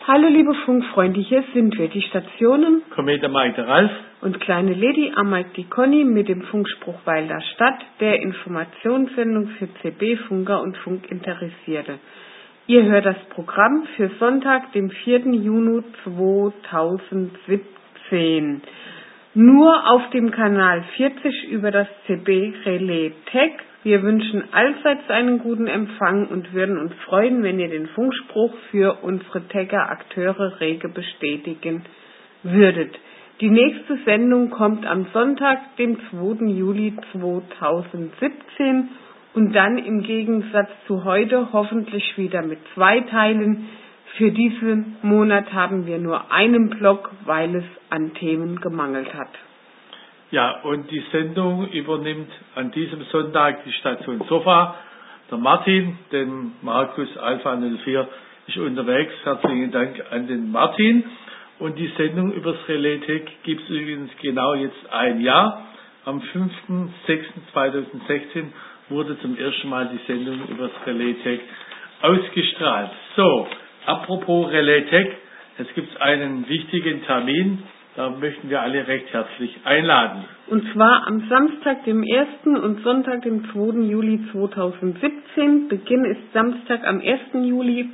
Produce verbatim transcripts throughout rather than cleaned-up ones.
Hallo liebe Funkfreunde, hier sind wir, die Stationen Komet Mike der Ralf und kleine Lady am Mike die Conny mit dem Funkspruch Weil der Stadt, der Informationssendung für C B-Funker und Funkinteressierte. Ihr hört das Programm für Sonntag, dem vierten Juni zweitausendsiebzehn. Nur auf dem Kanal vierzig über das C B Relais Tech. Wir wünschen allseits einen guten Empfang und würden uns freuen, wenn ihr den Funkspruch für unsere Tagger-Akteure rege bestätigen würdet. Die nächste Sendung kommt am Sonntag, dem zweiten Juli zweitausendsiebzehn und dann im Gegensatz zu heute hoffentlich wieder mit zwei Teilen. Für diesen Monat haben wir nur einen Block, weil es an Themen gemangelt hat. Ja, und die Sendung übernimmt an diesem Sonntag die Station Sofa. Der Martin, den Markus Alpha null vier ist unterwegs. Herzlichen Dank an den Martin. Und die Sendung über das Relais Tech gibt es übrigens genau jetzt ein Jahr. Am fünften sechsten zweitausendsechzehn wurde zum ersten Mal die Sendung über das Relais Tech ausgestrahlt. So, apropos Relais Tech, es gibt einen wichtigen Termin. Da möchten wir alle recht herzlich einladen. Und zwar am Samstag, dem ersten und Sonntag, dem zweiten Juli zweitausendsiebzehn. Beginn ist Samstag am ersten Juli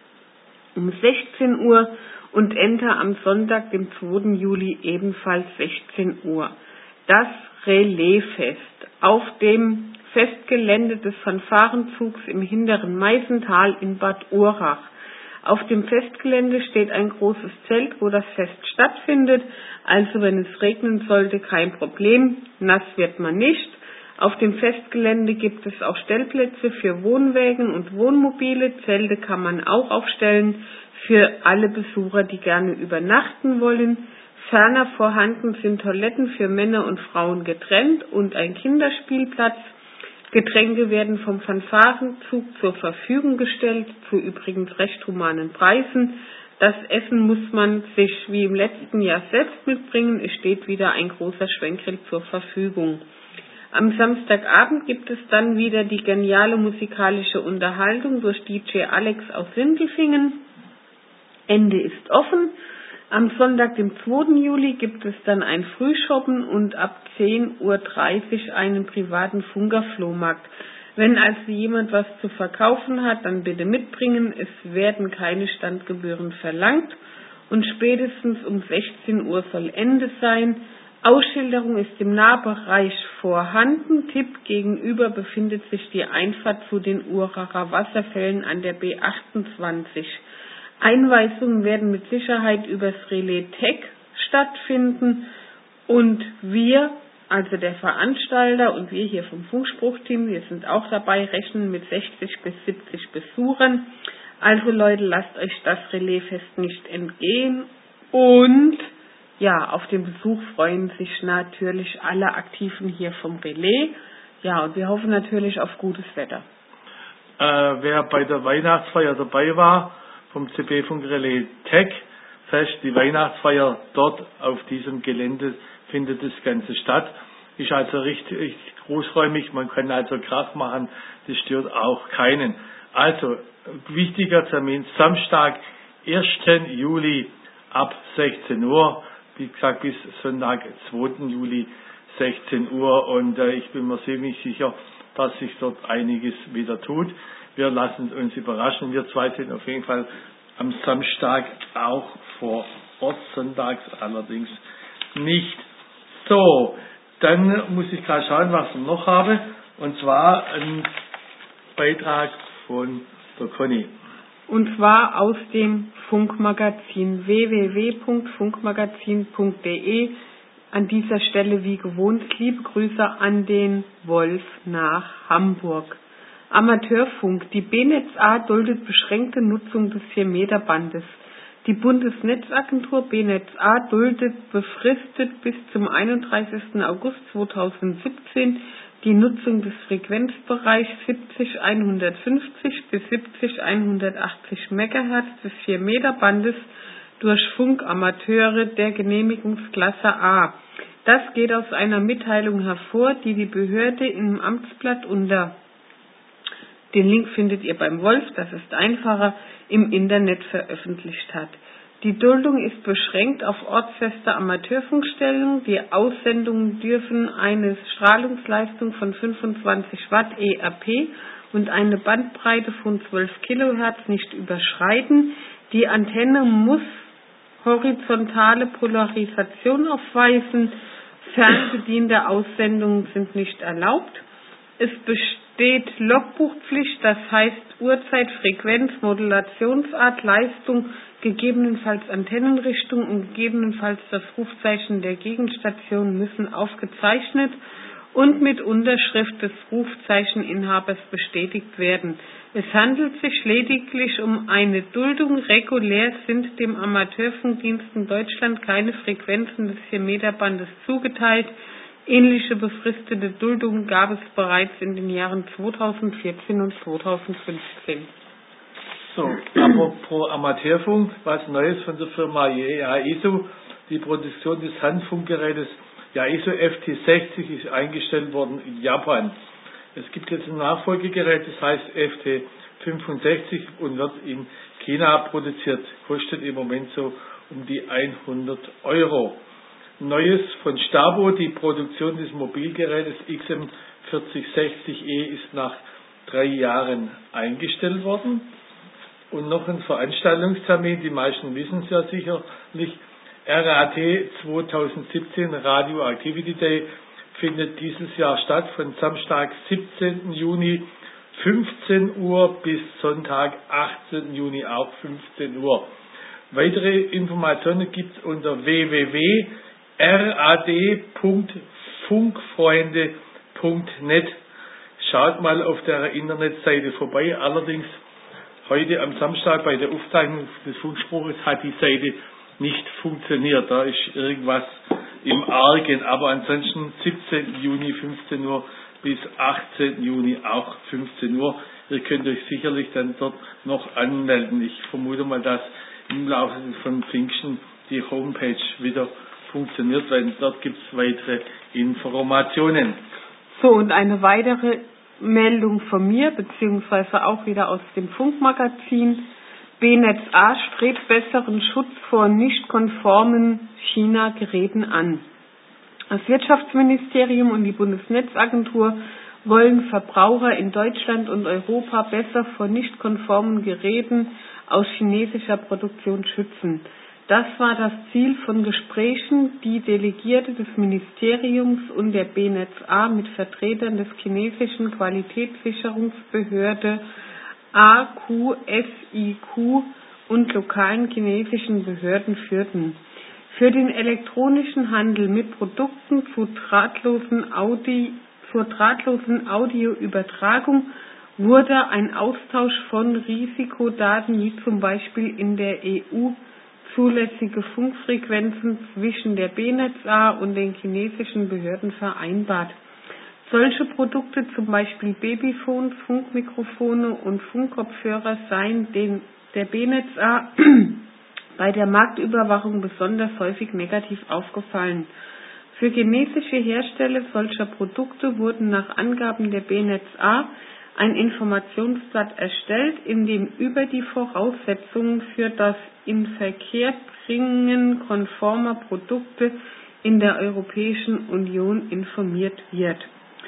um sechzehn Uhr und Ende am Sonntag, dem zweiten Juli ebenfalls sechzehn Uhr. Das Relaisfest auf dem Festgelände des Fanfarenzugs im hinteren Meißental in Bad Urach. Auf dem Festgelände steht ein großes Zelt, wo das Fest stattfindet. Also wenn es regnen sollte, kein Problem. Nass wird man nicht. Auf dem Festgelände gibt es auch Stellplätze für Wohnwägen und Wohnmobile. Zelte kann man auch aufstellen für alle Besucher, die gerne übernachten wollen. Ferner vorhanden sind Toiletten für Männer und Frauen getrennt und ein Kinderspielplatz. Getränke werden vom Fanfarenzug zur Verfügung gestellt, zu übrigens recht humanen Preisen. Das Essen muss man sich wie im letzten Jahr selbst mitbringen. Es steht wieder ein großer Schwenkgrill zur Verfügung. Am Samstagabend gibt es dann wieder die geniale musikalische Unterhaltung durch D J Alex aus Sindelfingen. Ende ist offen. Am Sonntag, dem zweiten Juli, gibt es dann ein Frühshoppen und ab zehn Uhr dreißig einen privaten Funkerflohmarkt. Wenn also jemand was zu verkaufen hat, dann bitte mitbringen. Es werden keine Standgebühren verlangt und spätestens um sechzehn Uhr soll Ende sein. Ausschilderung ist im Nahbereich vorhanden. Tipp: gegenüber befindet sich die Einfahrt zu den Uracher Wasserfällen an der B achtundzwanzig. Einweisungen werden mit Sicherheit übers Relais Tech stattfinden und wir, also der Veranstalter und wir hier vom Funkspruchteam, wir sind auch dabei, rechnen mit sechzig bis siebzig Besuchern. Also Leute, lasst euch das Relaisfest nicht entgehen und ja, auf den Besuch freuen sich natürlich alle Aktiven hier vom Relais. Ja, und wir hoffen natürlich auf gutes Wetter. Äh, wer bei der Weihnachtsfeier dabei war, vom C B-Funk Relais Tech Fest, die Weihnachtsfeier dort auf diesem Gelände findet das Ganze statt. Ist also richtig, richtig großräumig, man kann also Krach machen, das stört auch keinen. Also, wichtiger Termin, Samstag, ersten Juli ab sechzehn Uhr, wie gesagt bis Sonntag, zweiten Juli sechzehn Uhr und äh, ich bin mir ziemlich sicher, dass sich dort einiges wieder tut. Wir lassen uns überraschen. Wir zwei sind auf jeden Fall am Samstag auch vor Ort, sonntags allerdings nicht. So, dann muss ich gerade schauen, was ich noch habe. Und zwar ein Beitrag von der Conny. Und zwar aus dem Funkmagazin w w w punkt funkmagazin punkt de. An dieser Stelle wie gewohnt liebe Grüße an den Wolf nach Hamburg. Amateurfunk. Die B Netz A duldet beschränkte Nutzung des vier Meter Bandes. Die Bundesnetzagentur B Netz A duldet befristet bis zum einunddreißigsten August zweitausendsiebzehn die Nutzung des Frequenzbereichs siebzig bis hundertfünfzig bis siebzig bis hundertachtzig Megahertz des vier Meter Bandes durch Funkamateure der Genehmigungsklasse A. Das geht aus einer Mitteilung hervor, die die Behörde im Amtsblatt unter Den Link findet ihr beim Wolf, das ist einfacher, im Internet veröffentlicht hat. Die Duldung ist beschränkt auf ortsfeste Amateurfunkstellen. Die Aussendungen dürfen eine Strahlungsleistung von fünfundzwanzig Watt E R P und eine Bandbreite von zwölf Kilohertz nicht überschreiten. Die Antenne muss horizontale Polarisation aufweisen. Fernbediente Aussendungen sind nicht erlaubt. Es besteht Logbuchpflicht, das heißt Uhrzeit, Frequenz, Modulationsart, Leistung, gegebenenfalls Antennenrichtung und gegebenenfalls das Rufzeichen der Gegenstation müssen aufgezeichnet und mit Unterschrift des Rufzeicheninhabers bestätigt werden. Es handelt sich lediglich um eine Duldung. Regulär sind dem Amateurfunkdienst in Deutschland keine Frequenzen des vier Meter Bandes zugeteilt. Ähnliche befristete Duldungen gab es bereits in den Jahren zweitausendvierzehn und zweitausendfünfzehn. So, apropos Amateurfunk, was Neues von der Firma Yaesu. Die Produktion des Handfunkgerätes Yaesu F T sechzig ist eingestellt worden in Japan. Es gibt jetzt ein Nachfolgegerät, das heißt F T fünfundsechzig und wird in China produziert. Kostet im Moment so um die hundert Euro. Neues von Stabo, die Produktion des Mobilgerätes X M vierzig sechzig E ist nach drei Jahren eingestellt worden. Und noch ein Veranstaltungstermin, die meisten wissen es ja sicherlich, R A T zweitausendsiebzehn Radioactivity Day findet dieses Jahr statt, von Samstag siebzehnten Juni fünfzehn Uhr bis Sonntag achtzehnten Juni auch fünfzehn Uhr. Weitere Informationen gibt es unter w w w punkt r a d punkt funkfreunde punkt net. Schaut mal auf der Internetseite vorbei. Allerdings heute am Samstag bei der Aufzeichnung des Funkspruches hat die Seite nicht funktioniert. Da ist irgendwas im Argen. Aber ansonsten siebzehnten Juni fünfzehn Uhr bis achtzehnten Juni auch fünfzehn Uhr. Ihr könnt euch sicherlich dann dort noch anmelden. Ich vermute mal, dass im Laufe von Pfingsten die Homepage wieder funktioniert, weil dort gibt es weitere Informationen. So, und eine weitere Meldung von mir, beziehungsweise auch wieder aus dem Funkmagazin. B Netz A strebt besseren Schutz vor nicht konformen China-Geräten an. Das Wirtschaftsministerium und die Bundesnetzagentur wollen Verbraucher in Deutschland und Europa besser vor nicht konformen Geräten aus chinesischer Produktion schützen. Das war das Ziel von Gesprächen, die Delegierte des Ministeriums und der B Netz A mit Vertretern des chinesischen Qualitätssicherungsbehörde A Q S I Q und lokalen chinesischen Behörden führten. Für den elektronischen Handel mit Produkten zu drahtlosen Audi, zur drahtlosen Audioübertragung wurde ein Austausch von Risikodaten wie zum Beispiel in der E U zulässige Funkfrequenzen zwischen der B Netz A und den chinesischen Behörden vereinbart. Solche Produkte, zum Beispiel Babyphones, Funkmikrofone und Funkkopfhörer, seien den, der B Netz A bei der Marktüberwachung besonders häufig negativ aufgefallen. Für chinesische Hersteller solcher Produkte wurden nach Angaben der B Netz A ein Informationsblatt erstellt, in dem über die Voraussetzungen für das Inverkehrbringen konformer Produkte in der Europäischen Union informiert wird.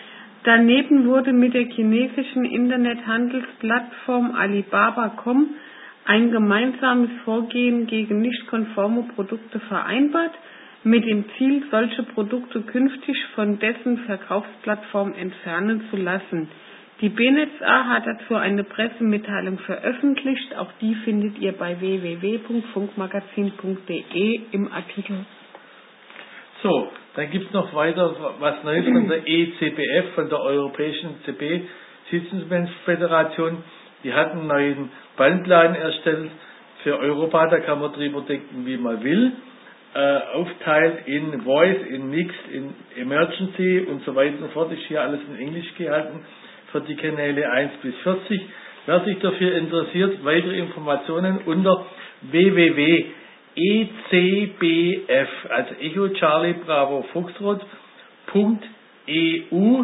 Daneben wurde mit der chinesischen Internethandelsplattform Alibaba Punkt com ein gemeinsames Vorgehen gegen nicht konforme Produkte vereinbart, mit dem Ziel, solche Produkte künftig von dessen Verkaufsplattform entfernen zu lassen. Die B Netz A hat dazu eine Pressemitteilung veröffentlicht, auch die findet ihr bei w w w punkt funkmagazin punkt d e im Artikel. So, dann gibt es noch weiter was Neues von der E C B F, von der Europäischen C B-Sitzungsföderation. Die hat einen neuen Bandplan erstellt für Europa, da kann man drüber denken, wie man will. Äh, aufteilt in Voice, in Mixed, in Emergency und so weiter und so fort. Ist hier alles in Englisch gehalten für die Kanäle eins bis vierzig. Wer sich dafür interessiert, weitere Informationen unter w w w punkt e c b f, also Echo Charlie Bravo Foxtrot, Punkt E U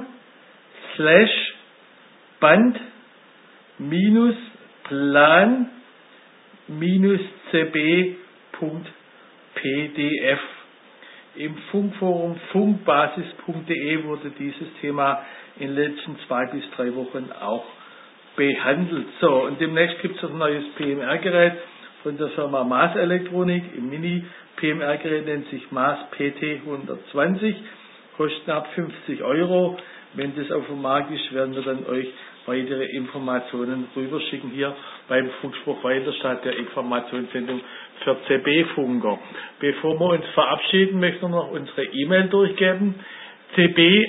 slash Band minus Plan c b punkt p d f. Im Funkforum funkbasis punkt de wurde dieses Thema in den letzten zwei bis drei Wochen auch behandelt. So, und demnächst gibt es ein neues P M R-Gerät von der Firma Maas Elektronik. Im Mini-P M R-Gerät nennt sich Maas P T hundertzwanzig, kostet ab fünfzig Euro. Wenn das auf dem Markt ist, werden wir dann euch weitere Informationen rüberschicken hier beim Funkspruch Weilerstadt, der Informationssendung für C B-Funker. Bevor wir uns verabschieden, möchten wir noch unsere E-Mail durchgeben. c b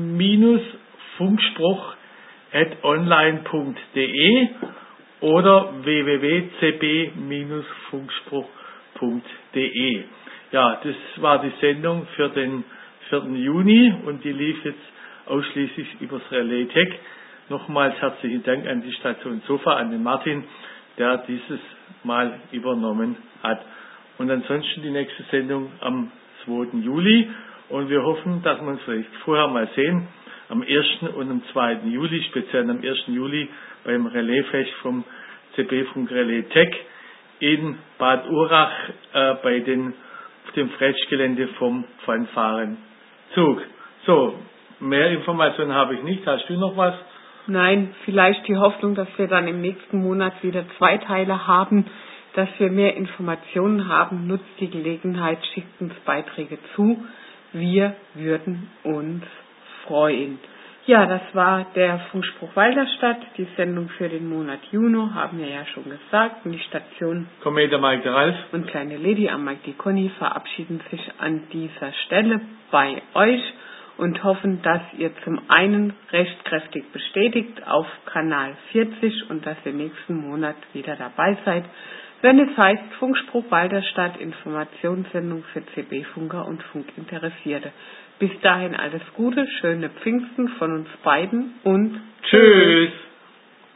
Funkspruch at online punkt de oder w w w punkt c b Funkspruch punkt de. Ja, das war die Sendung für den vierten Juni und die lief jetzt ausschließlich übers Relais Tech. Nochmals herzlichen Dank an die Station Sofa, an den Martin, der dieses Mal übernommen hat. Und ansonsten die nächste Sendung am zweiten Juli. Und wir hoffen, dass wir uns vielleicht vorher mal sehen, am ersten und am zweiten Juli, speziell am ersten Juli beim Relaisfest vom C B-Funk Relais Tech in Bad Urach äh, bei den, auf dem Freitgelände vom Fanfarenzug. So, mehr Informationen habe ich nicht. Hast du noch was? Nein, vielleicht die Hoffnung, dass wir dann im nächsten Monat wieder zwei Teile haben, dass wir mehr Informationen haben. Nutzt die Gelegenheit, schickt uns Beiträge zu. Wir würden uns freuen. Ja, das war der Funkspruch Weilerstadt, die Sendung für den Monat Juni, haben wir ja schon gesagt. Und die Station Komet Mike der Ralf und kleine Lady am Mike die Conny verabschieden sich an dieser Stelle bei euch und hoffen, dass ihr zum einen recht kräftig bestätigt auf Kanal vierzig und dass ihr nächsten Monat wieder dabei seid, wenn es heißt Funkspruch Weilerstadt, Informationssendung für C B-Funker und Funkinteressierte. Bis dahin alles Gute, schöne Pfingsten von uns beiden und tschüss!